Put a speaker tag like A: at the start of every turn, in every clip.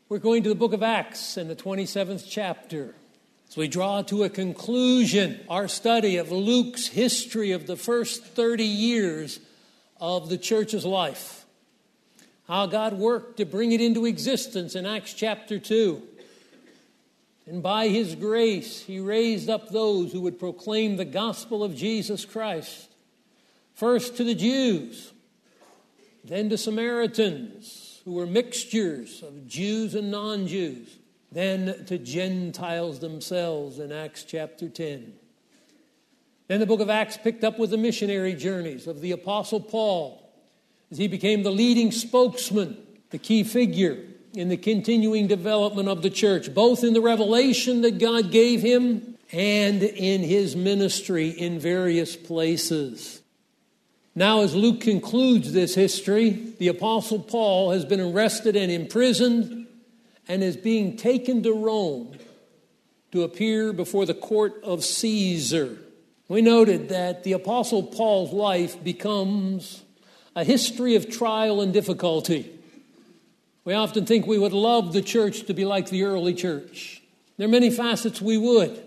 A: We're going to the book of Acts in the 27th chapter. As we draw to a conclusion our study of Luke's history of the first 30 years of the church's life. How God worked to bring it into existence in Acts chapter 2. And by His grace, He raised up those who would proclaim the gospel of Jesus Christ. First to the Jews, then to Samaritans, who were mixtures of Jews and non-Jews, then to Gentiles themselves in Acts chapter 10. Then the book of Acts picked up with the missionary journeys of the Apostle Paul, as he became the leading spokesman, the key figure in the continuing development of the church, both in the revelation that God gave him and in his ministry in various places. Now, as Luke concludes this history, the Apostle Paul has been arrested and imprisoned and is being taken to Rome to appear before the court of Caesar. We noted that the Apostle Paul's life becomes a history of trial and difficulty. We often think we would love the church to be like the early church. There are many facets we would.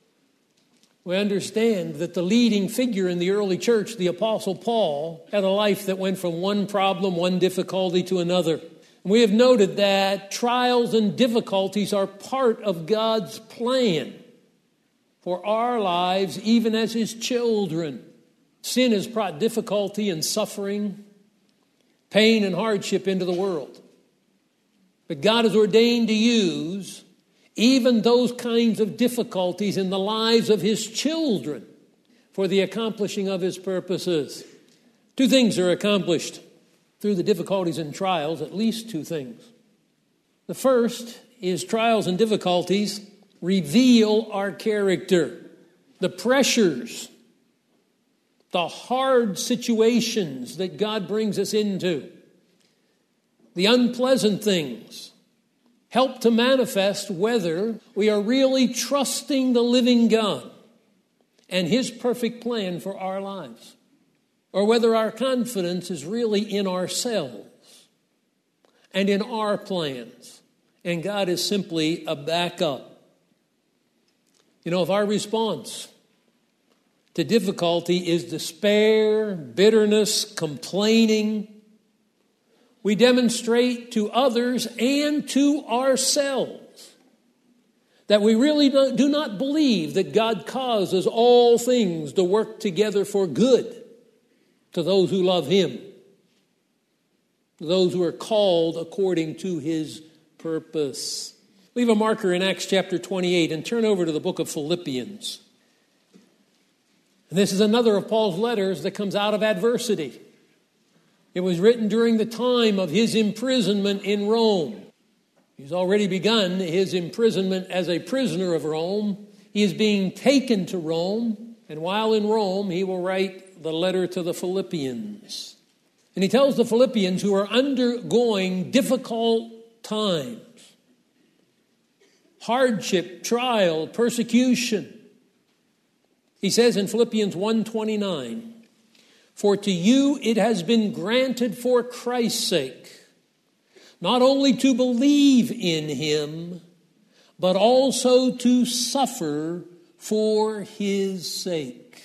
A: We understand that the leading figure in the early church, the Apostle Paul, had a life that went from one problem, one difficulty to another. And we have noted that trials and difficulties are part of God's plan for our lives, even as His children. Sin has brought difficulty and suffering, pain and hardship into the world. But God has ordained to use even those kinds of difficulties in the lives of His children for the accomplishing of His purposes. Two things are accomplished through the difficulties and trials, at least two things. The first is trials and difficulties reveal our character. The pressures, the hard situations that God brings us into, the unpleasant things, help to manifest whether we are really trusting the living God and His perfect plan for our lives, or whether our confidence is really in ourselves and in our plans, and God is simply a backup. You know, if our response to difficulty is despair, bitterness, complaining, we demonstrate to others and to ourselves that we really do not believe that God causes all things to work together for good to those who love Him, to those who are called according to His purpose. Leave a marker in Acts chapter 28 and turn over to the book of Philippians. And this is another of Paul's letters that comes out of adversity. It was written during the time of his imprisonment in Rome. He's already begun his imprisonment as a prisoner of Rome. He is being taken to Rome, and while in Rome, he will write the letter to the Philippians. And he tells the Philippians, who are undergoing difficult times, hardship, trial, persecution. He says in Philippians 1:29, "For to you it has been granted for Christ's sake, not only to believe in Him, but also to suffer for His sake."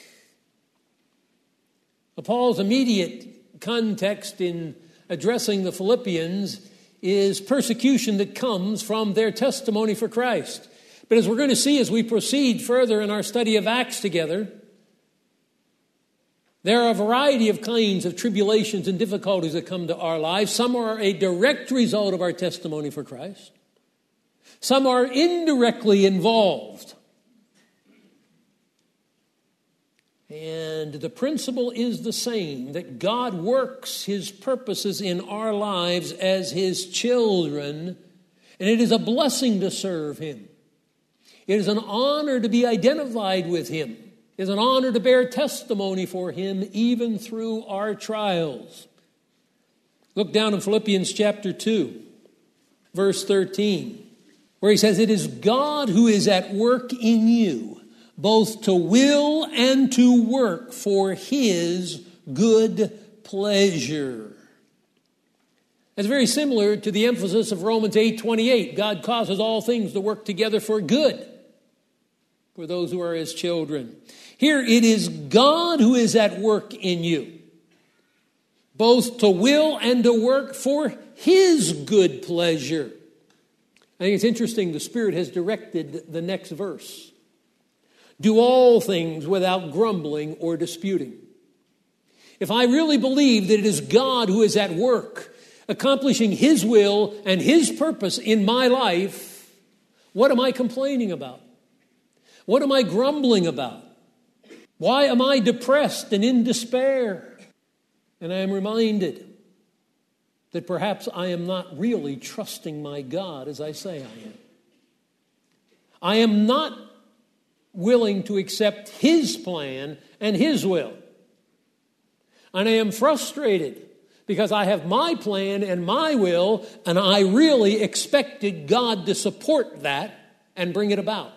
A: Paul's immediate context in addressing the Philippians is persecution that comes from their testimony for Christ. But as we're going to see as we proceed further in our study of Acts together, there are a variety of kinds of tribulations and difficulties that come to our lives. Some are a direct result of our testimony for Christ. Some are indirectly involved. And the principle is the same, that God works His purposes in our lives as His children, and it is a blessing to serve Him. It is an honor to be identified with Him. It is an honor to bear testimony for Him even through our trials. Look down in Philippians chapter 2, verse 13, where he says, "It is God who is at work in you, both to will and to work for His good pleasure." It's very similar to the emphasis of Romans 8:28. God causes all things to work together for good for those who are his children. Here it is God who is at work in you, both to will and to work for his good pleasure. I think it's interesting the Spirit has directed the next verse. Do all things without grumbling or disputing. If I really believe that it is God who is at work, accomplishing his will and his purpose in my life, what am I complaining about? What am I grumbling about? Why am I depressed and in despair? And I am reminded that perhaps I am not really trusting my God as I say I am. I am not willing to accept his plan and his will. And I am frustrated because I have my plan and my will, and I really expected God to support that and bring it about.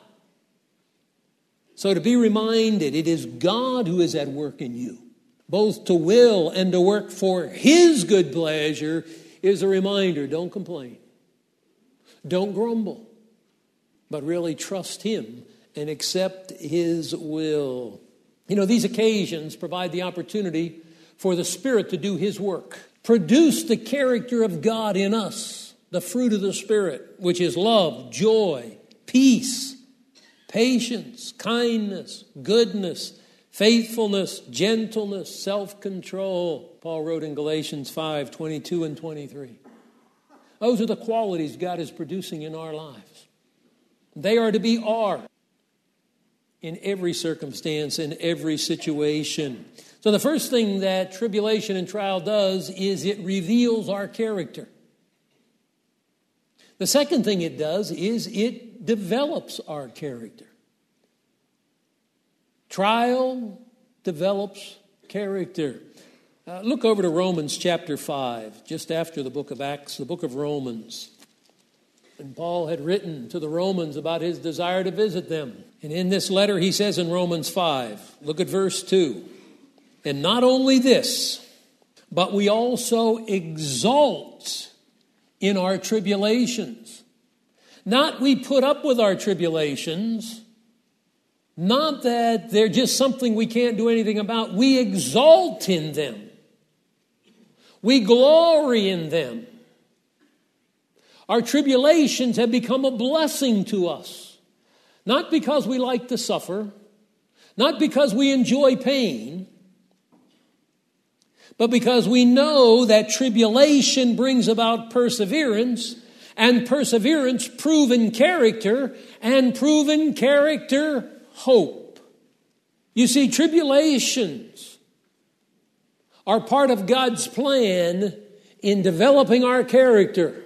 A: So to be reminded, it is God who is at work in you, both to will and to work for his good pleasure, is a reminder. Don't complain. Don't grumble. But really trust him and accept his will. You know, these occasions provide the opportunity for the Spirit to do his work. Produce the character of God in us, the fruit of the Spirit, which is love, joy, peace, patience, kindness, goodness, faithfulness, gentleness, self-control. Paul wrote in Galatians 5:22 and 23. Those are the qualities God is producing in our lives. They are to be ours in every circumstance, in every situation. So the first thing that tribulation and trial does is it reveals our character. The second thing it does is it develops our character. Trial develops character. Look over to Romans chapter 5, just after the book of Acts, the book of Romans. And Paul had written to the Romans about his desire to visit them. And in this letter he says in Romans 5, look at verse 2. And not only this, but we also exult in our tribulations. Not we put up with our tribulations, not that they're just something we can't do anything about. We exult in them. We glory in them. Our tribulations have become a blessing to us. Not because we like to suffer, not because we enjoy pain, but because we know that tribulation brings about perseverance, and perseverance, proven character, and proven character, hope. You see, tribulations are part of God's plan in developing our character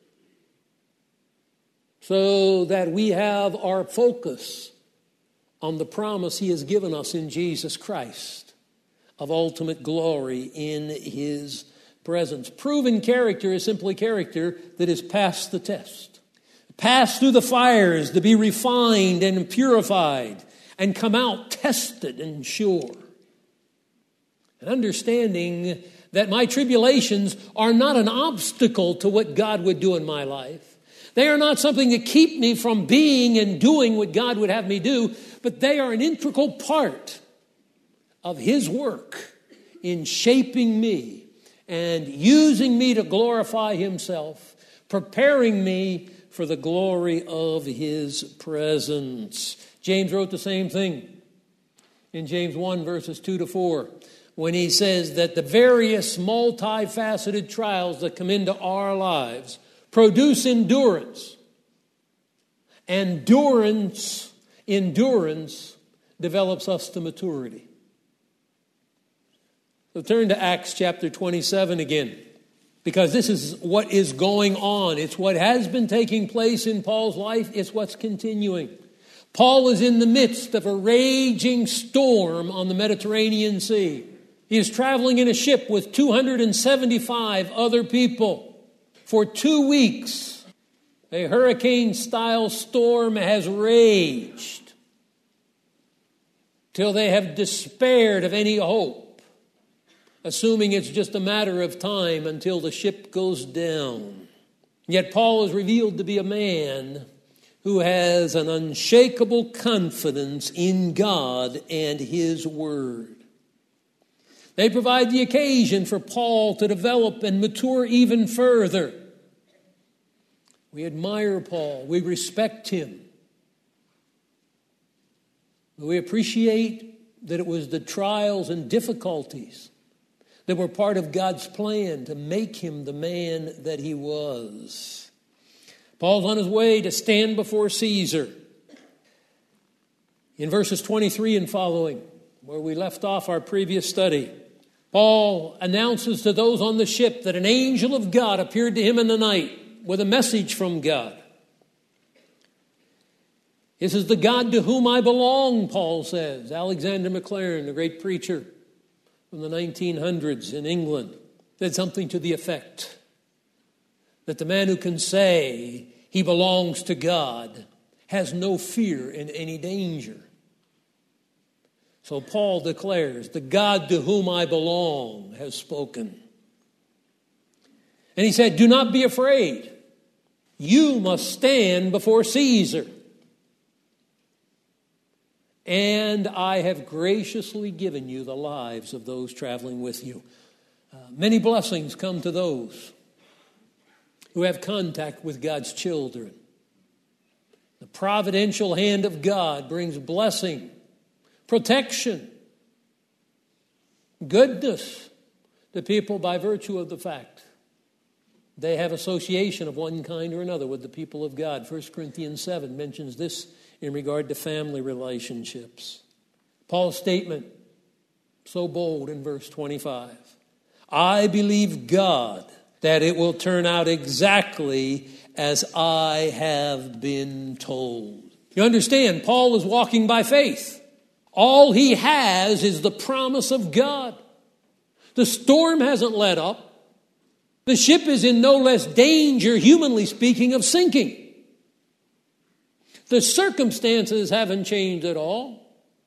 A: so that we have our focus on the promise he has given us in Jesus Christ of ultimate glory in his presence. Proven character is simply character that has passed the test, passed through the fires to be refined and purified and come out tested and sure. And understanding that my tribulations are not an obstacle to what God would do in my life. They are not something that keep me from being and doing what God would have me do, but they are an integral part of his work in shaping me and using me to glorify himself, preparing me for the glory of his presence. James wrote the same thing in James 1, verses 2 to 4, when he says that the various multifaceted trials that come into our lives produce endurance. Endurance develops us to maturity. So turn to Acts chapter 27 again, because this is what is going on. It's what has been taking place in Paul's life. It's what's continuing. Paul is in the midst of a raging storm on the Mediterranean Sea. He is traveling in a ship with 275 other people. For 2 weeks, a hurricane-style storm has raged till they have despaired of any hope. assuming it's just a matter of time until the ship goes down. Yet Paul is revealed to be a man who has an unshakable confidence in God and His Word. They provide the occasion for Paul to develop and mature even further. We admire Paul. We respect him. We appreciate that it was the trials and difficulties that were part of God's plan to make him the man that he was. Paul's on his way to stand before Caesar. In verses 23 and following, where we left off our previous study, Paul announces to those on the ship that an angel of God appeared to him in the night with a message from God. This is the God to whom I belong, Paul says. Alexander Maclaren, the great preacher from the 1900s in England, said something to the effect that the man who can say he belongs to God has no fear in any danger. So Paul declares, the God to whom I belong has spoken. And he said, do not be afraid. You must stand before Caesar. And I have graciously given you the lives of those traveling with you. Many blessings come to those who have contact with God's children. The providential hand of God brings blessing, protection, goodness to people by virtue of the fact they have association of one kind or another with the people of God. 1 Corinthians 7 mentions this in regard to family relationships. Paul's statement, so bold in verse 25. I believe God that it will turn out exactly as I have been told. You understand, Paul is walking by faith. All he has is the promise of God. The storm hasn't let up. The ship is in no less danger, humanly speaking, of sinking. The circumstances haven't changed at all.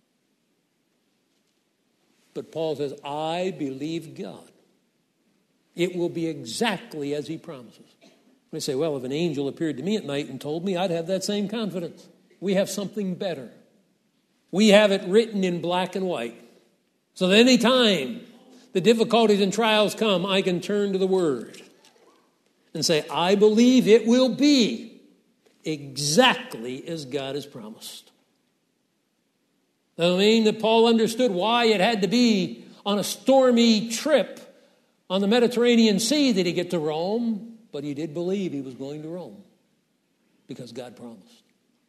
A: But Paul says, I believe God. It will be exactly as he promises. They say, well, if an angel appeared to me at night and told me, I'd have that same confidence. We have something better. We have it written in black and white. So that any time the difficulties and trials come, I can turn to the Word and say, I believe it will be exactly as God has promised. That would mean that Paul understood why it had to be on a stormy trip on the Mediterranean Sea that he get to Rome, but he did believe he was going to Rome because God promised.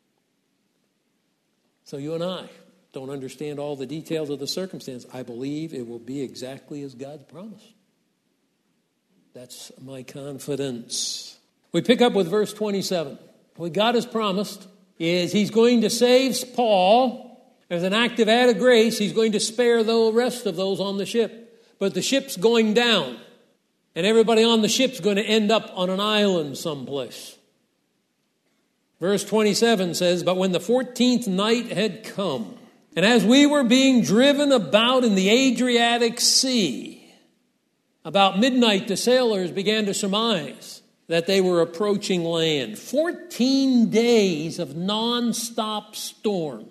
A: So you and I don't understand all the details of the circumstance. I believe it will be exactly as God promised. That's my confidence. We pick up with verse 27. What God has promised is he's going to save Paul. As an act of added grace, he's going to spare the rest of those on the ship. But the ship's going down, and everybody on the ship's going to end up on an island someplace. Verse 27 says, but when the 14th night had come, and as we were being driven about in the Adriatic Sea, about midnight the sailors began to surmise that they were approaching land. 14 days of non-stop storm.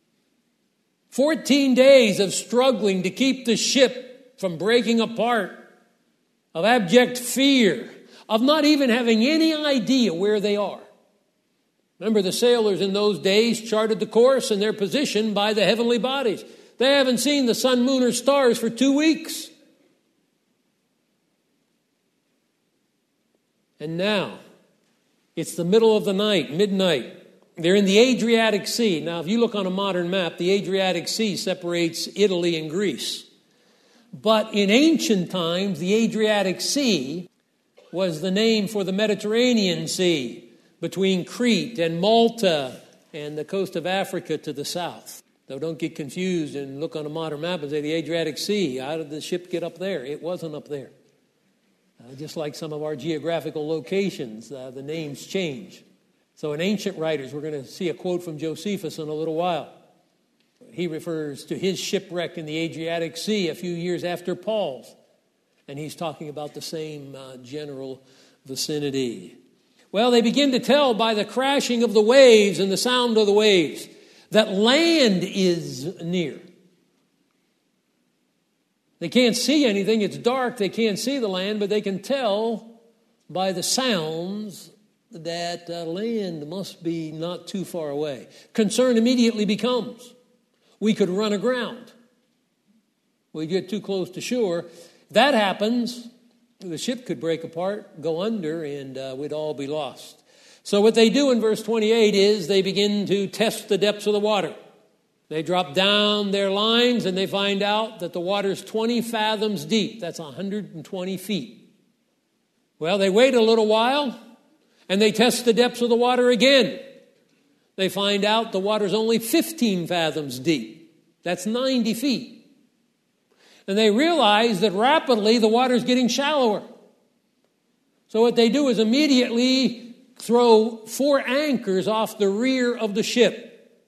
A: 14 days of struggling to keep the ship from breaking apart, of abject fear, of not even having any idea where they are. Remember, the sailors in those days charted the course and their position by the heavenly bodies. They haven't seen the sun, moon, or stars for 2 weeks. And now, it's the middle of the night, midnight. They're in the Adriatic Sea. Now, if you look on a modern map, the Adriatic Sea separates Italy and Greece. But in ancient times, the Adriatic Sea was the name for the Mediterranean Sea between Crete and Malta and the coast of Africa to the south. So don't get confused and look on a modern map and say the Adriatic Sea. How did the ship get up there? It wasn't up there. Just like some of our geographical locations, the names change. So in ancient writers, we're going to see a quote from Josephus in a little while. He refers to his shipwreck in the Adriatic Sea a few years after Paul's. And he's talking about the same general vicinity. Well, they begin to tell by the crashing of the waves and the sound of the waves that land is near. They can't see anything. It's dark. They can't see the land, but they can tell by the sounds that land must be not too far away. Concern immediately becomes, we could run aground. We get too close to shore. If that happens, the ship could break apart, go under, and we'd all be lost. So what they do in verse 28 is they begin to test the depths of the water. They drop down their lines and they find out that the water's 20 fathoms deep. That's 120 feet. Well, they wait a little while and they test the depths of the water again. They find out the water's only 15 fathoms deep. That's 90 feet. And they realize that rapidly the water's getting shallower. So what they do is immediately throw 4 anchors off the rear of the ship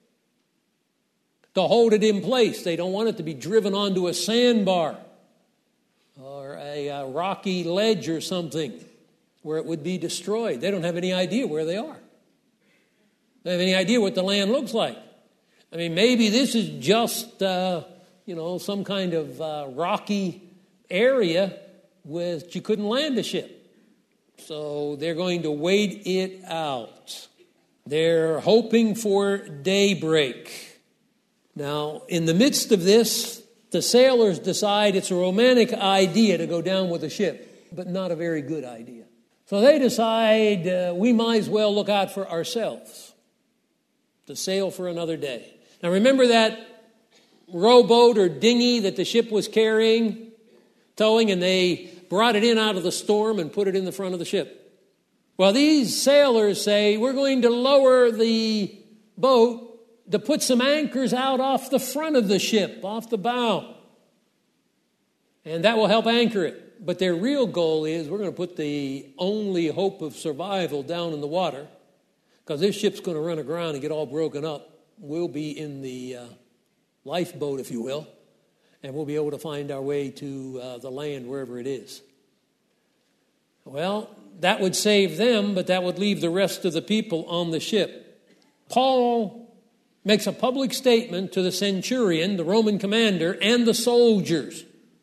A: to hold it in place. They don't want it to be driven onto a sandbar or a rocky ledge or something where it would be destroyed. They don't have any idea where they are. They have any idea what the land looks like. I mean, maybe this is just, some kind of rocky area with you couldn't land a ship. So they're going to wait it out. They're hoping for daybreak. Now, in the midst of this, the sailors decide it's a romantic idea to go down with the ship, but not a very good idea. So they decide we might as well look out for ourselves, to sail for another day. Now, remember that rowboat or dinghy that the ship was carrying, towing, and they brought it in out of the storm and put it in the front of the ship. Well, these sailors say, we're going to lower the boat to put some anchors out off the front of the ship, off the bow. And that will help anchor it. But their real goal is we're going to put the only hope of survival down in the water, because this ship's going to run aground and get all broken up. We'll be in the lifeboat, if you will, and we'll be able to find our way to the land wherever it is. Well, that would save them, but that would leave the rest of the people on the ship. Paul makes a public statement to the centurion, the Roman commander, and the soldiers.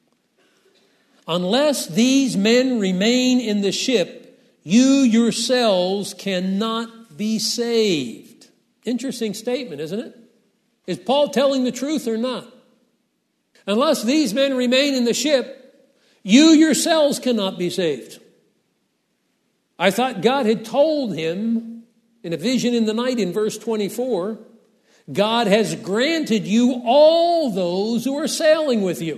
A: Unless these men remain in the ship, you yourselves cannot be saved. Interesting statement, isn't it? Is Paul telling the truth or not? Unless these men remain in the ship, you yourselves cannot be saved. I thought God had told him in a vision in the night in verse 24, God has granted you all those who are sailing with you.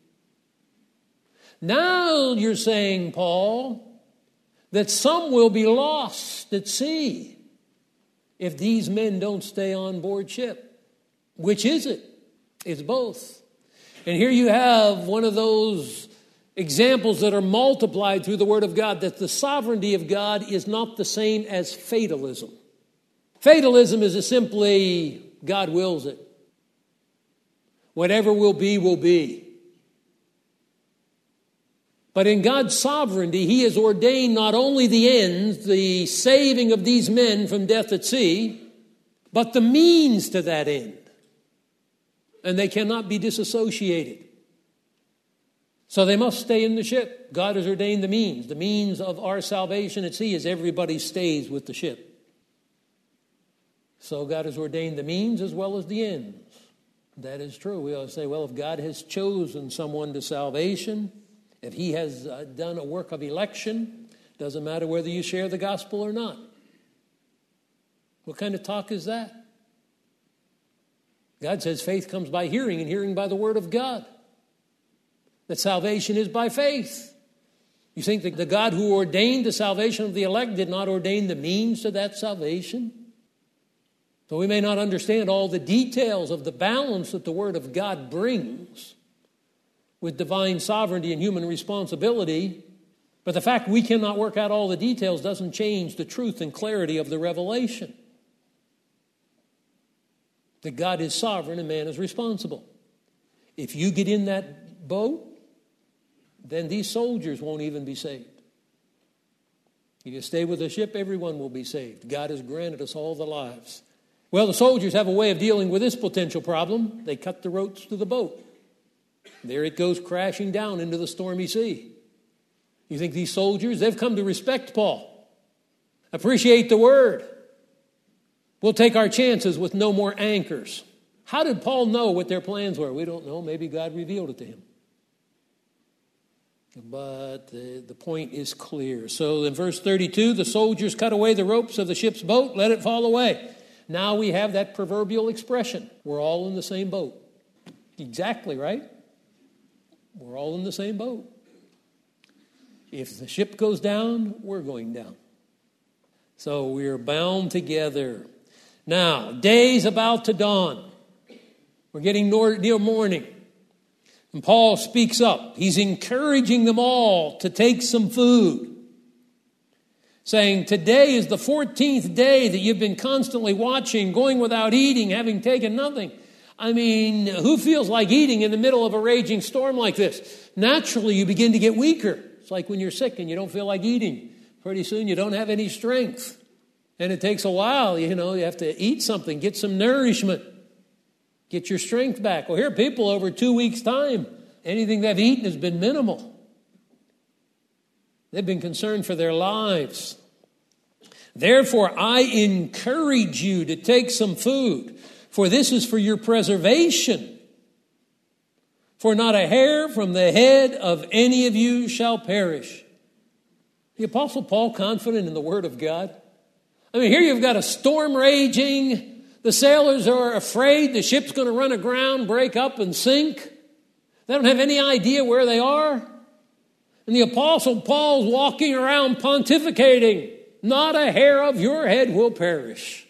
A: Now you're saying, Paul, that some will be lost at sea if these men don't stay on board ship. Which is it? It's both. And here you have one of those examples that are multiplied through the Word of God, that the sovereignty of God is not the same as fatalism. Fatalism is simply God wills it. Whatever will be, will be. But in God's sovereignty, He has ordained not only the ends, the saving of these men from death at sea, but the means to that end. And they cannot be disassociated. So they must stay in the ship. God has ordained the means. The means of our salvation at sea is everybody stays with the ship. So God has ordained the means as well as the ends. That is true. We always say, well, if God has chosen someone to salvation, if He has done a work of election, doesn't matter whether you share the gospel or not. What kind of talk is that? God says faith comes by hearing, and hearing by the word of God. That salvation is by faith. You think that the God who ordained the salvation of the elect did not ordain the means to that salvation? So we may not understand all the details of the balance that the Word of God brings with divine sovereignty and human responsibility, but the fact we cannot work out all the details doesn't change the truth and clarity of the revelation. That God is sovereign and man is responsible. If you get in that boat, then these soldiers won't even be saved. If you stay with the ship, everyone will be saved. God has granted us all the lives. Well, the soldiers have a way of dealing with this potential problem. They cut the ropes to the boat. There it goes crashing down into the stormy sea. You think these soldiers, they've come to respect Paul, appreciate the word. We'll take our chances with no more anchors. How did Paul know what their plans were? We don't know. Maybe God revealed it to him. But the point is clear. So in verse 32, the soldiers cut away the ropes of the ship's boat, let it fall away. Now we have that proverbial expression. We're all in the same boat. Exactly right. We're all in the same boat. If the ship goes down, we're going down. So we're bound together. Now, day's about to dawn. We're getting near morning. And Paul speaks up. He's encouraging them all to take some food, saying, today is the 14th day that you've been constantly watching, going without eating, having taken nothing. I mean, who feels like eating in the middle of a raging storm like this? Naturally, you begin to get weaker. It's like when you're sick and you don't feel like eating. Pretty soon you don't have any strength. And it takes a while, you have to eat something, get some nourishment. Get your strength back. Well, here people over 2 weeks' time, anything they've eaten has been minimal. They've been concerned for their lives. Therefore, I encourage you to take some food, for this is for your preservation. For not a hair from the head of any of you shall perish. The Apostle Paul confident in the Word of God. I mean, here you've got a storm raging. The sailors are afraid the ship's going to run aground, break up, and sink. They don't have any idea where they are. And the Apostle Paul's walking around pontificating. Not a hair of your head will perish.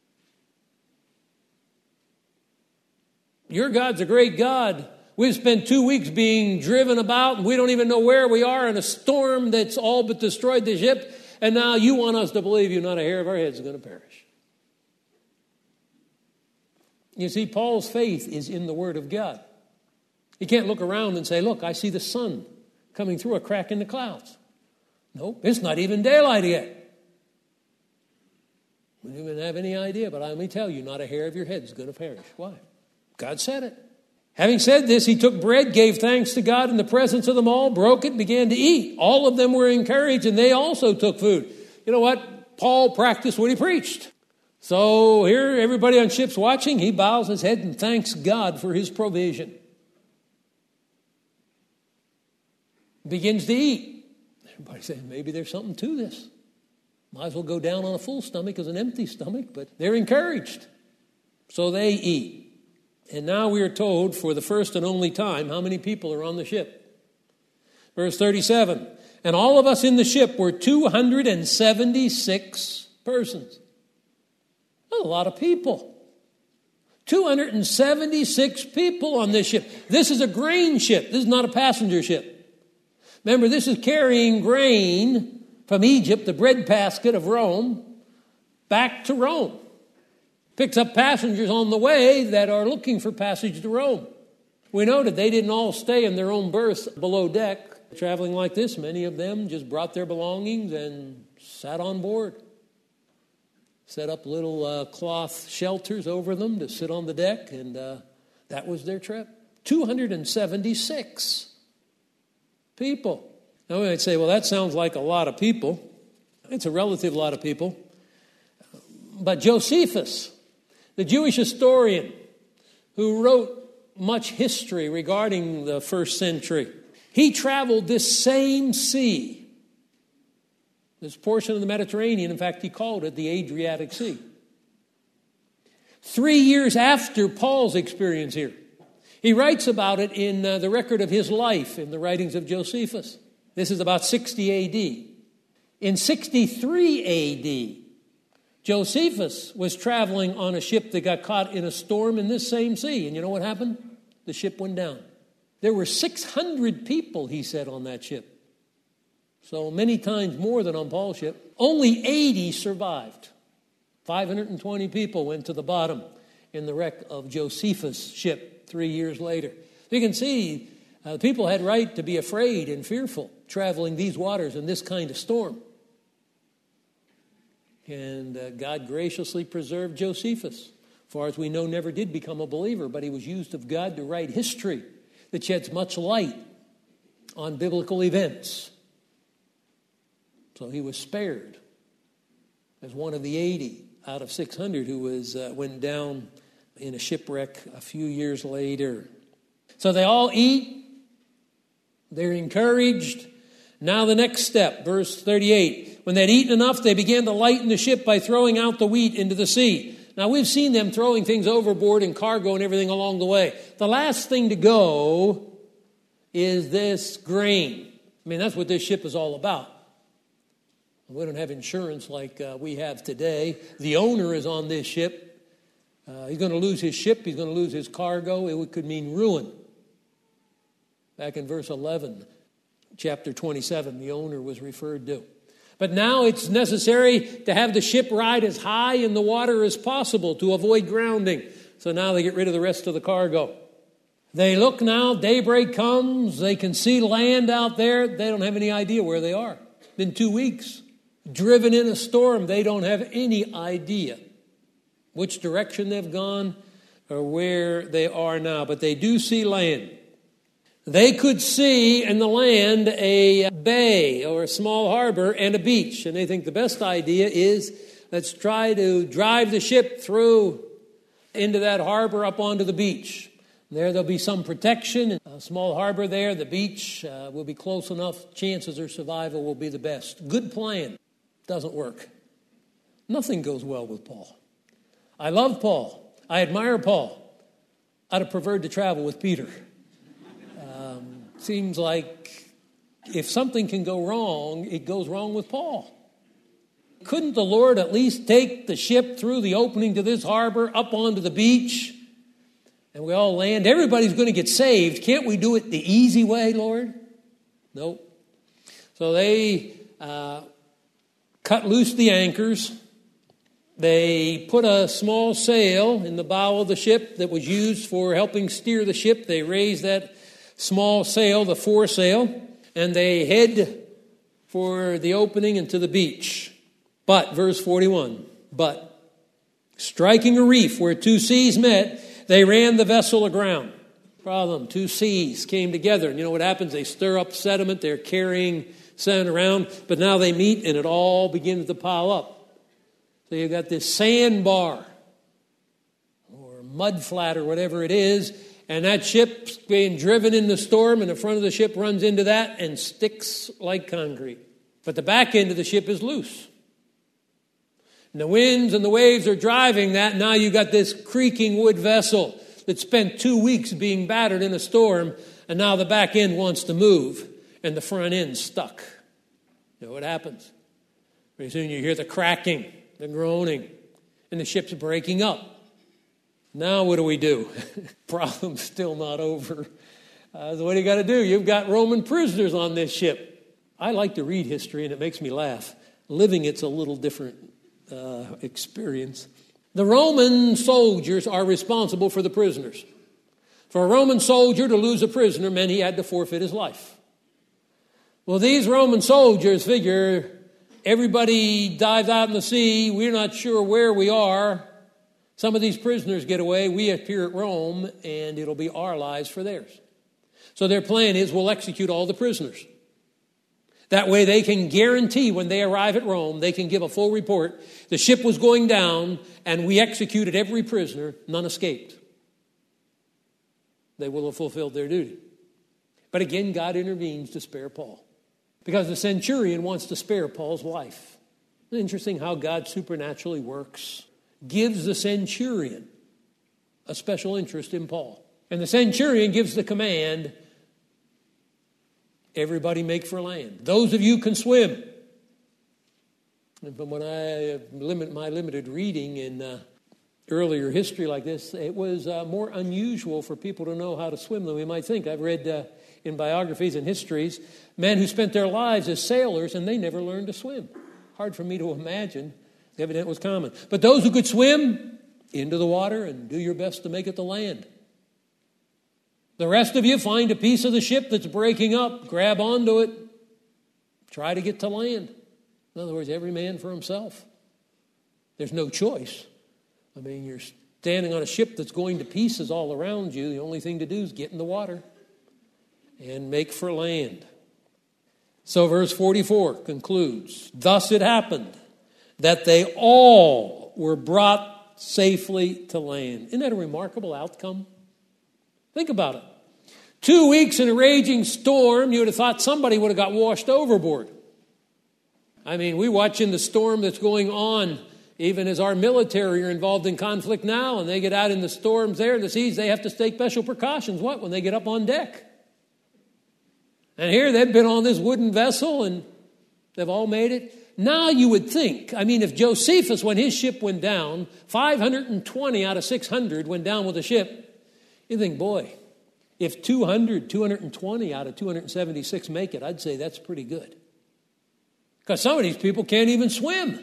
A: Your God's a great God. We've spent 2 weeks being driven about, and we don't even know where we are in a storm that's all but destroyed the ship. And now you want us to believe you not a hair of our heads is going to perish. You see, Paul's faith is in the Word of God. He can't look around and say, look, I see the sun coming through a crack in the clouds. Nope, it's not even daylight yet. We don't even have any idea, but let me tell you, not a hair of your head is going to perish. Why? God said it. Having said this, he took bread, gave thanks to God in the presence of them all, broke it, began to eat. All of them were encouraged, and they also took food. You know what? Paul practiced what he preached. So here, everybody on ship's watching. He bows his head and thanks God for his provision. Begins to eat. Everybody saying, maybe there's something to this. Might as well go down on a full stomach as an empty stomach, but they're encouraged. So they eat. And now we are told for the first and only time how many people are on the ship. Verse 37, and all of us in the ship were 276 persons. That's a lot of people. 276 people on this ship. This is a grain ship. This is not a passenger ship. Remember, this is carrying grain from Egypt, the breadbasket of Rome, back to Rome. Picks up passengers on the way that are looking for passage to Rome. We noted they didn't all stay in their own berths below deck. Traveling like this, many of them just brought their belongings and sat on board. Set up little cloth shelters over them to sit on the deck, and that was their trip. 276 people. Now we might say, well, that sounds like a lot of people. It's a relative lot of people. But Josephus, the Jewish historian who wrote much history regarding the first century, he traveled this same sea. This portion of the Mediterranean, in fact, he called it the Adriatic Sea. 3 years after Paul's experience here. He writes about it in the record of his life in the writings of Josephus. This is about 60 A.D. In 63 A.D., Josephus was traveling on a ship that got caught in a storm in this same sea. And you know what happened? The ship went down. There were 600 people, he said, on that ship. So many times more than on Paul's ship. Only 80 survived. 520 people went to the bottom in the wreck of Josephus' ship 3 years later. You can see The people had right to be afraid and fearful traveling these waters in this kind of storm. And God graciously preserved Josephus. As far as we know, never did become a believer, but he was used of God to write history that sheds much light on biblical events. So he was spared as one of the 80 out of 600 who went down in a shipwreck a few years later. So they all eat. They're encouraged. Now the next step, verse 38. When they'd eaten enough, they began to lighten the ship by throwing out the wheat into the sea. Now we've seen them throwing things overboard and cargo and everything along the way. The last thing to go is this grain. I mean, that's what this ship is all about. We don't have insurance like we have today. The owner is on this ship. He's going to lose his ship. He's going to lose his cargo. It could mean ruin. Back in verse 11, chapter 27, the owner was referred to. But now it's necessary to have the ship ride as high in the water as possible to avoid grounding. So now they get rid of the rest of the cargo. They look now, daybreak comes, they can see land out there. They don't have any idea where they are. Been 2 weeks. Driven in a storm, they don't have any idea which direction they've gone or where they are now. But they do see land. They could see in the land a bay or a small harbor and a beach. And they think the best idea is let's try to drive the ship through into that harbor up onto the beach. There'll be some protection. A small harbor there, the beach will be close enough. Chances of survival will be the best. Good plan. Doesn't work. Nothing goes well with Paul. I love Paul. I admire Paul. I'd have preferred to travel with Peter. Seems like if something can go wrong, it goes wrong with Paul. Couldn't the Lord at least take the ship through the opening to this harbor up onto the beach and we all land? Everybody's going to get saved. Can't we do it the easy way, Lord? Nope. So they cut loose the anchors. They put a small sail in the bow of the ship that was used for helping steer the ship. They raised that small sail, the foresail, and they head for the opening and to the beach. But, verse 41, but, striking a reef where two seas met, they ran the vessel aground. Problem, two seas came together. And you know what happens? They stir up sediment. They're carrying sediment around. But now they meet and it all begins to pile up. So you've got this sandbar or mud flat or whatever it is. And that ship's being driven in the storm, and the front of the ship runs into that and sticks like concrete. But the back end of the ship is loose. And the winds and the waves are driving that. Now you've got this creaking wood vessel that spent 2 weeks being battered in a storm, and now the back end wants to move, and the front end's stuck. You know what happens? Pretty soon you hear the cracking, the groaning, and the ship's breaking up. Now what do? Problem's still not over. So what do you got to do? You've got Roman prisoners on this ship. I like to read history, and it makes me laugh. Living it's a little different experience. The Roman soldiers are responsible for the prisoners. For a Roman soldier to lose a prisoner meant he had to forfeit his life. Well, these Roman soldiers figure everybody dives out in the sea. We're not sure where we are. Some of these prisoners get away. We appear at Rome, and it'll be our lives for theirs. So their plan is we'll execute all the prisoners. That way they can guarantee when they arrive at Rome, they can give a full report. The ship was going down, and we executed every prisoner. None escaped. They will have fulfilled their duty. But again, God intervenes to spare Paul. Because the centurion wants to spare Paul's life. Isn't it interesting how God supernaturally works? Gives the centurion a special interest in Paul. And the centurion gives the command, everybody make for land. Those of you can swim. And from when I my limited reading in earlier history like this, it was more unusual for people to know how to swim than we might think. I've read in biographies and histories, men who spent their lives as sailors and they never learned to swim. Hard for me to imagine. Evidently was common. But those who could swim into the water and do your best to make it to land. The rest of you find a piece of the ship that's breaking up, grab onto it, try to get to land. In other words, every man for himself. There's no choice. I mean, you're standing on a ship that's going to pieces all around you. The only thing to do is get in the water and make for land. So verse 44 concludes, thus it happened that they all were brought safely to land. Isn't that a remarkable outcome? Think about it. 2 weeks in a raging storm, you would have thought somebody would have got washed overboard. I mean, we watch in the storm that's going on, even as our military are involved in conflict now, and they get out in the storms there in the seas, they have to take special precautions. What? When they get up on deck. And here they've been on this wooden vessel, and they've all made it. Now you would think, I mean, if Josephus, when his ship went down, 520 out of 600 went down with the ship, you think, boy, if 220 out of 276 make it, I'd say that's pretty good. Because some of these people can't even swim.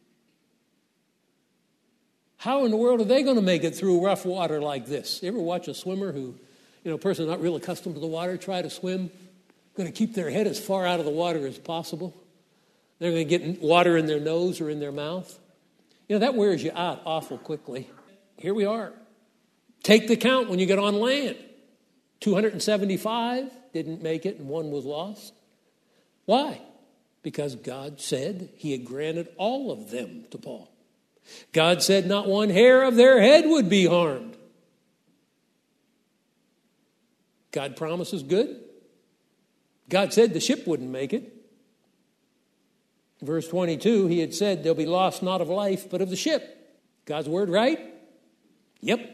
A: How in the world are they going to make it through rough water like this? You ever watch a swimmer who, a person not real accustomed to the water, try to swim? Going to keep their head as far out of the water as possible. They're going to get water in their nose or in their mouth. That wears you out awful quickly. Here we are. Take the count when you get on land. 275 didn't make it and one was lost. Why? Because God said he had granted all of them to Paul. God said not one hair of their head would be harmed. God promises good. God said the ship wouldn't make it. Verse 22, he had said there'll be loss not of life, but of the ship. God's word right? Yep.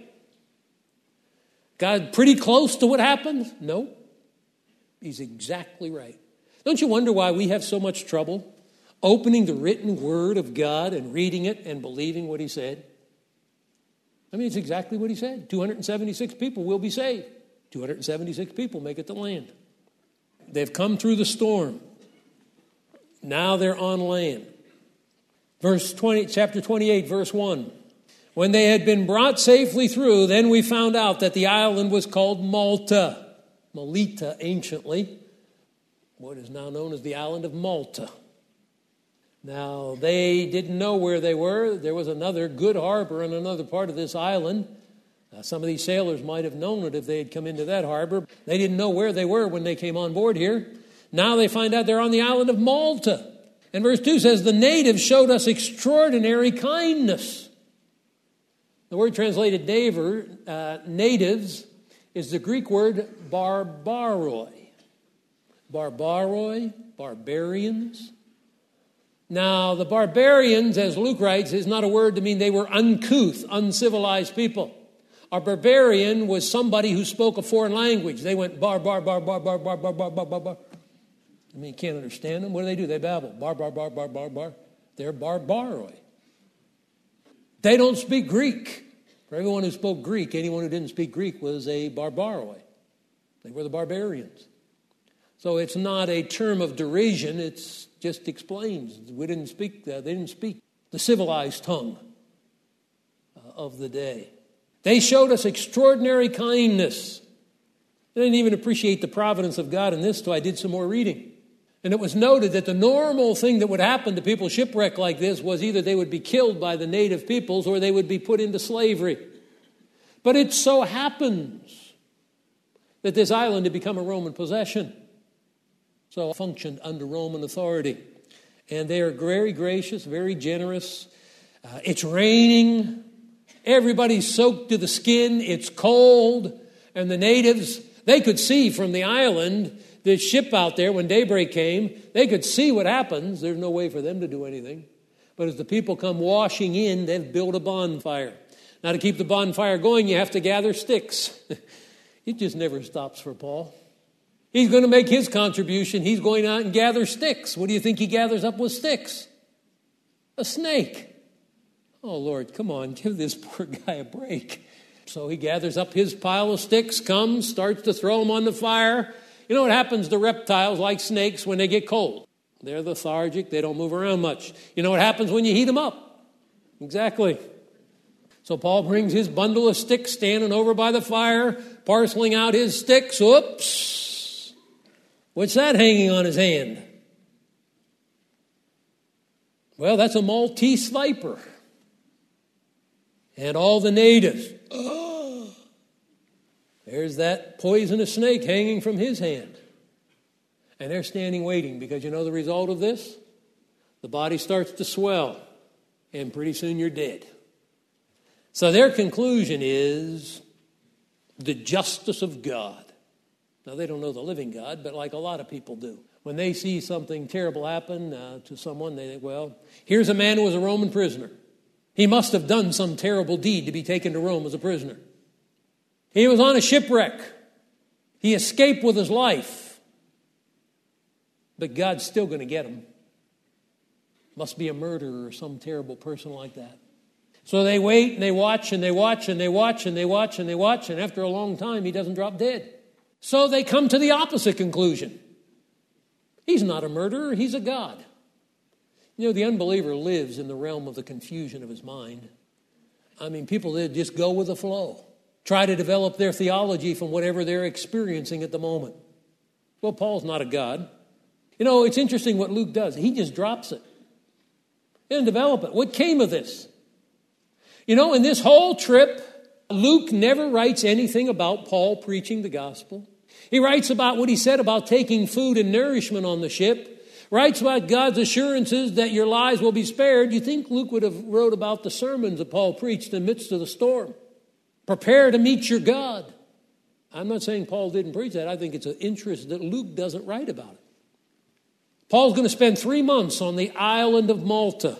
A: God pretty close to what happened? No. He's exactly right. Don't you wonder why we have so much trouble opening the written word of God and reading it and believing what he said? I mean, it's exactly what he said. 276 people will be saved. 276 people make it to land. They've come through the storm. Now they're on land. Chapter 28, verse 1. When they had been brought safely through, then we found out that the island was called Malta. Melita, anciently. What is now known as the island of Malta. Now, they didn't know where they were. There was another good harbor in another part of this island. Some of these sailors might have known it if they had come into that harbor. They didn't know where they were when they came on board here. Now they find out they're on the island of Malta. And verse 2 says, the natives showed us extraordinary kindness. The word translated natives is the Greek word barbaroi. Barbaroi, barbarians. Now, the barbarians, as Luke writes, is not a word to mean they were uncouth, uncivilized people. A barbarian was somebody who spoke a foreign language. They went bar. I mean, you can't understand them. What do? They babble. Bar. They're barbaroi. They don't speak Greek. For everyone who spoke Greek, anyone who didn't speak Greek was a barbaroi. They were the barbarians. So it's not a term of derision. It's just explains. They didn't speak the civilized tongue of the day. They showed us extraordinary kindness. I didn't even appreciate the providence of God in this till I did some more reading. And it was noted that the normal thing that would happen to people shipwrecked like this was either they would be killed by the native peoples or they would be put into slavery. But it so happens that this island had become a Roman possession. So it functioned under Roman authority. And they are very gracious, very generous. It's raining. Everybody's soaked to the skin. It's cold. And the natives, they could see from the island, the ship out there, when daybreak came, they could see what happens. There's no way for them to do anything. But as the people come washing in, they've built a bonfire. Now, to keep the bonfire going, you have to gather sticks. It just never stops for Paul. He's going to make his contribution. He's going out and gather sticks. What do you think he gathers up with sticks? A snake. Oh, Lord, come on, give this poor guy a break. So he gathers up his pile of sticks, comes, starts to throw them on the fire. You know what happens to reptiles like snakes when they get cold? They're lethargic. They don't move around much. You know what happens when you heat them up? Exactly. So Paul brings his bundle of sticks, standing over by the fire, parceling out his sticks. Oops! What's that hanging on his hand? Well, that's a Maltese viper. And all the natives, oh, there's that poisonous snake hanging from his hand. And they're standing waiting, because you know the result of this? The body starts to swell, and pretty soon you're dead. So their conclusion is the justice of God. Now, they don't know the living God, but like a lot of people do. When they see something terrible happen to someone, they think, well, here's a man who was a Roman prisoner. He must have done some terrible deed to be taken to Rome as a prisoner. He was on a shipwreck. He escaped with his life. But God's still going to get him. Must be a murderer or some terrible person like that. So they wait and they watch and they watch and they watch and they watch and they watch, and after a long time he doesn't drop dead. So they come to the opposite conclusion. He's not a murderer, he's a god. You know, the unbeliever lives in the realm of the confusion of his mind. I mean, people that just go with the flow, try to develop their theology from whatever they're experiencing at the moment. Well, Paul's not a god. You know, it's interesting what Luke does. He just drops it. He doesn't develop it. What came of this? You know, in this whole trip, Luke never writes anything about Paul preaching the gospel. He writes about what he said about taking food and nourishment on the ship. Writes about God's assurances that your lives will be spared. You think Luke would have wrote about the sermons that Paul preached in the midst of the storm. Prepare to meet your God. I'm not saying Paul didn't preach that. I think it's an interest that Luke doesn't write about it. Paul's going to spend 3 months on the island of Malta.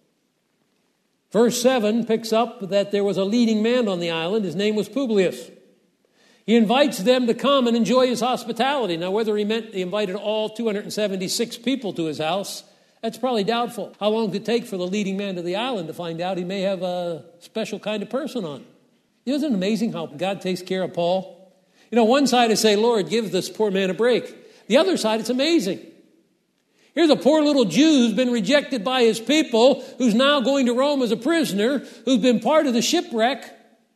A: Verse 7 picks up that there was a leading man on the island. His name was Publius. He invites them to come and enjoy his hospitality. Now, whether he meant he invited all 276 people to his house, that's probably doubtful. How long did it take for the leading man to the island to find out he may have a special kind of person on? Isn't it amazing how God takes care of Paul? You know, one side is say, Lord, give this poor man a break. The other side, it's amazing. Here's a poor little Jew who's been rejected by his people, who's now going to Rome as a prisoner, who's been part of the shipwreck.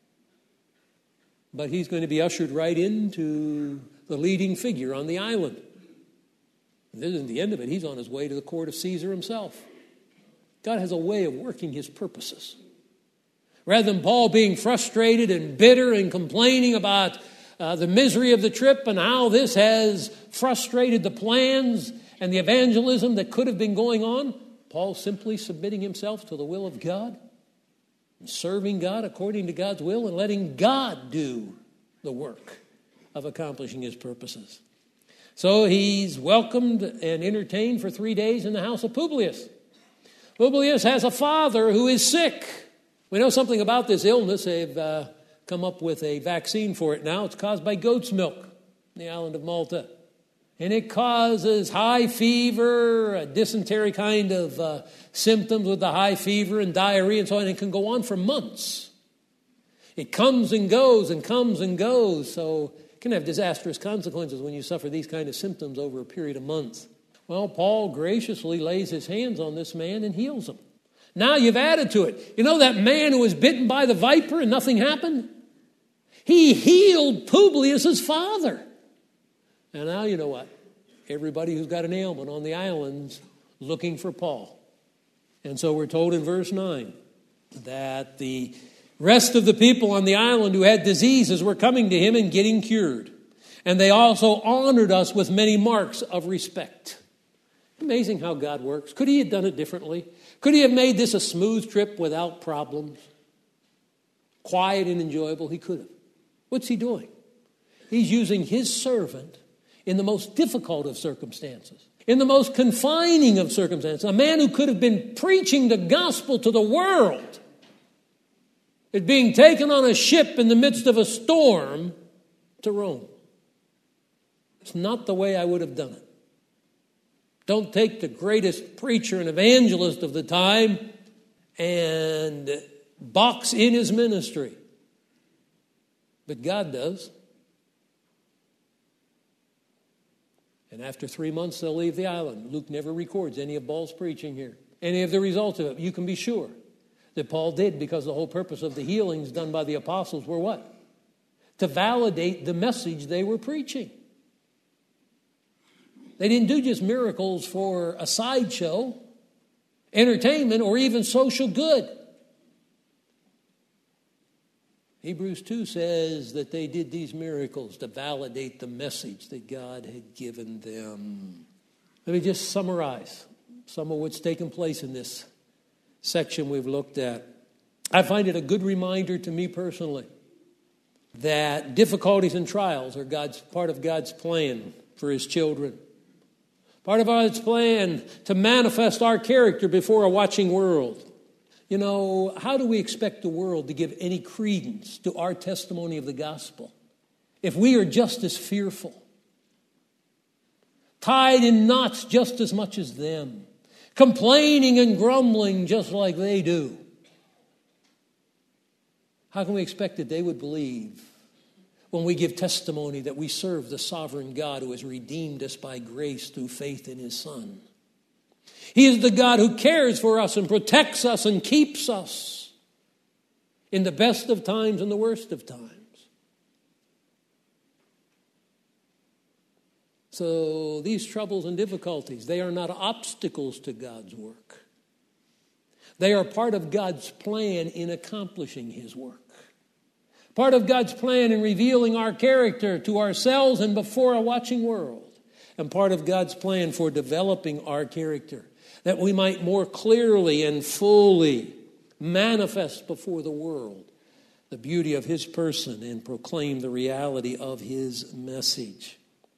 A: But he's going to be ushered right into the leading figure on the island. And this isn't the end of it. He's on his way to the court of Caesar himself. God has a way of working his purposes. Rather than Paul being frustrated and bitter and complaining about the misery of the trip and how this has frustrated the plans and the evangelism that could have been going on, Paul simply submitting himself to the will of God, and serving God according to God's will, and letting God do the work of accomplishing his purposes. So he's welcomed and entertained for 3 days in the house of Publius. Publius has a father who is sick. We know something about this illness. They've come up with a vaccine for it now. It's caused by goat's milk on the island of Malta. And it causes high fever, a dysentery kind of symptoms with the high fever and diarrhea and so on. It can go on for months. It comes and goes and comes and goes. So it can have disastrous consequences when you suffer these kind of symptoms over a period of months. Well, Paul graciously lays his hands on this man and heals him. Now you've added to it. You know that man who was bitten by the viper and nothing happened? He healed Publius' father. And now you know what? Everybody who's got an ailment on the island's looking for Paul. And so we're told in verse 9 that the rest of the people on the island who had diseases were coming to him and getting cured. And they also honored us with many marks of respect. Amazing how God works. Could he have done it differently? Could he have made this a smooth trip without problems? Quiet and enjoyable? He could have. What's he doing? He's using his servant in the most difficult of circumstances, in the most confining of circumstances. A man who could have been preaching the gospel to the world is being taken on a ship in the midst of a storm to Rome. It's not the way I would have done it. Don't take the greatest preacher and evangelist of the time and box in his ministry. But God does. And after 3 months, they'll leave the island. Luke never records any of Paul's preaching here, any of the results of it. You can be sure that Paul did, because the whole purpose of the healings done by the apostles were what? To validate the message they were preaching. They didn't do just miracles for a sideshow, entertainment, or even social good. Hebrews 2 says that they did these miracles to validate the message that God had given them. Let me just summarize some of what's taken place in this section we've looked at. I find it a good reminder to me personally that difficulties and trials are part of God's plan for his children. Part of God's plan to manifest our character before a watching world. You know, how do we expect the world to give any credence to our testimony of the gospel if we are just as fearful, tied in knots just as much as them, complaining and grumbling just like they do? How can we expect that they would believe when we give testimony that we serve the sovereign God who has redeemed us by grace through faith in his Son? He is the God who cares for us and protects us and keeps us in the best of times and the worst of times. So these troubles and difficulties, they are not obstacles to God's work. They are part of God's plan in accomplishing his work. Part of God's plan in revealing our character to ourselves and before a watching world. And part of God's plan for developing our character, that we might more clearly and fully manifest before the world the beauty of his person and proclaim the reality of his message.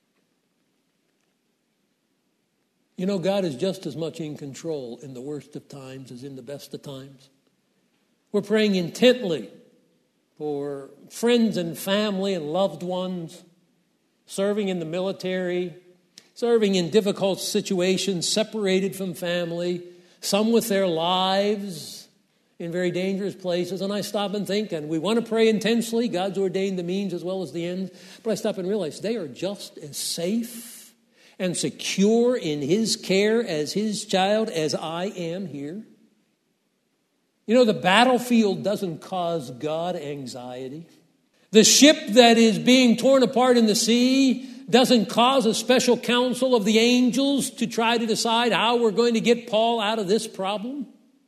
A: You know, God is just as much in control in the worst of times as in the best of times. We're praying intently for friends and family and loved ones, serving in the military, serving in difficult situations, separated from family, some with their lives in very dangerous places. And I stop and think, and we want to pray intensely. God's ordained the means as well as the ends. But I stop and realize they are just as safe and secure in his care as his child as I am here. You know, the battlefield doesn't cause God anxiety. The ship that is being torn apart in the sea doesn't cause a special council of the angels to try to decide how we're going to get Paul out of this problem.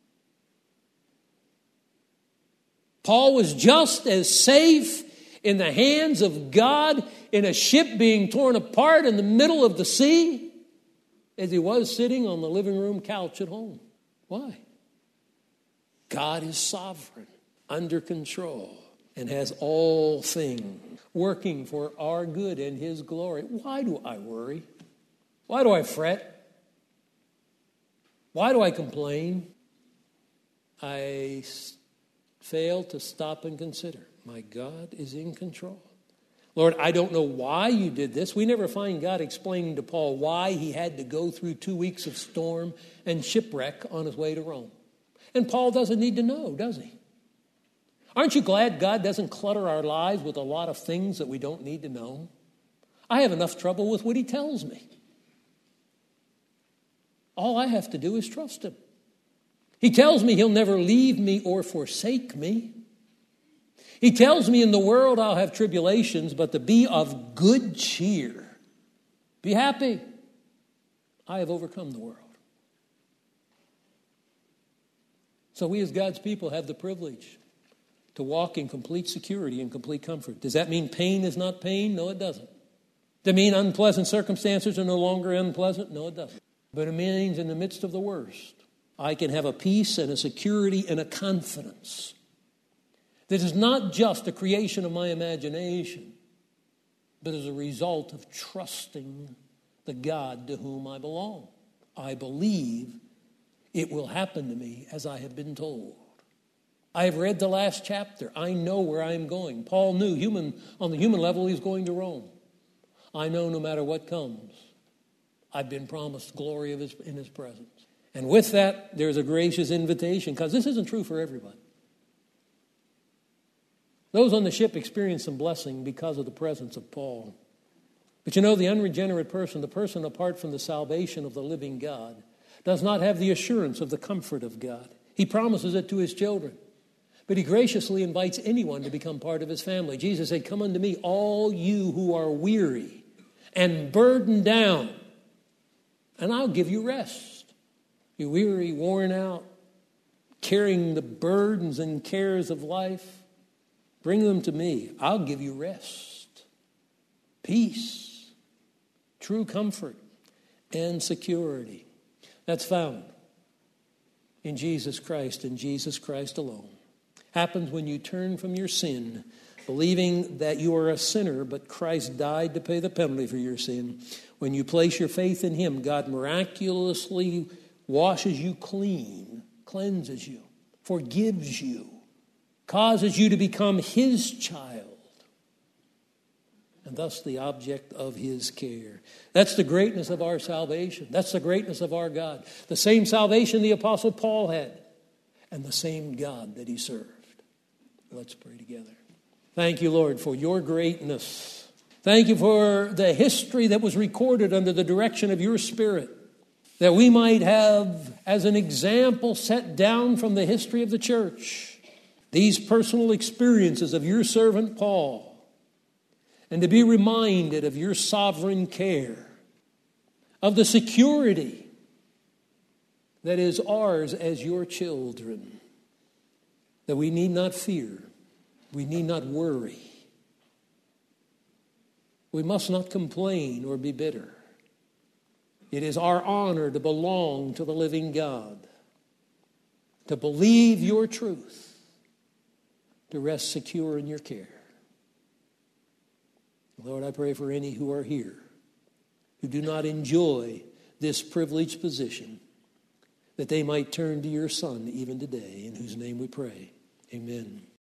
A: Paul was just as safe in the hands of God in a ship being torn apart in the middle of the sea as he was sitting on the living room couch at home. Why? God is sovereign, under control, and has all things working for our good and his glory. Why do I worry? Why do I fret? Why do I complain? I fail to stop and consider. My God is in control. Lord, I don't know why you did this. We never find God explaining to Paul why he had to go through 2 weeks of storm and shipwreck on his way to Rome. And Paul doesn't need to know, does he? Aren't you glad God doesn't clutter our lives with a lot of things that we don't need to know? I have enough trouble with what he tells me. All I have to do is trust him. He tells me he'll never leave me or forsake me. He tells me in the world I'll have tribulations, but to be of good cheer. Be happy. I have overcome the world. So we as God's people have the privilege to walk in complete security and complete comfort. Does that mean pain is not pain? No, it doesn't. Does it mean unpleasant circumstances are no longer unpleasant? No, it doesn't. But it means in the midst of the worst, I can have a peace and a security and a confidence that is not just a creation of my imagination, but as a result of trusting the God to whom I belong. I believe it will happen to me as I have been told. I have read the last chapter. I know where I am going. Paul knew on the human level he was going to Rome. I know no matter what comes, I've been promised glory in his presence. And with that, there's a gracious invitation, because this isn't true for everybody. Those on the ship experienced some blessing because of the presence of Paul. But you know, the unregenerate person, the person apart from the salvation of the living God, does not have the assurance of the comfort of God. He promises it to his children. But he graciously invites anyone to become part of his family. Jesus said, "Come unto me, all you who are weary and burdened down, and I'll give you rest." You're weary, worn out, carrying the burdens and cares of life, bring them to me. I'll give you rest, peace, true comfort, and security. That's found in Jesus Christ and Jesus Christ alone. Happens when you turn from your sin, believing that you are a sinner, but Christ died to pay the penalty for your sin. When you place your faith in him, God miraculously washes you clean, cleanses you, forgives you, causes you to become his child, and thus the object of his care. That's the greatness of our salvation. That's the greatness of our God. The same salvation the Apostle Paul had, and the same God that he served. Let's pray together. Thank you, Lord, for your greatness. Thank you for the history that was recorded under the direction of your Spirit, that we might have, as an example set down from the history of the church, these personal experiences of your servant Paul, and to be reminded of your sovereign care, of the security that is ours as your children, that we need not fear, we need not worry, we must not complain or be bitter. It is our honor to belong to the living God, to believe your truth, to rest secure in your care. Lord, I pray for any who are here who do not enjoy this privileged position, that they might turn to your Son even today, in whose name we pray. Amen.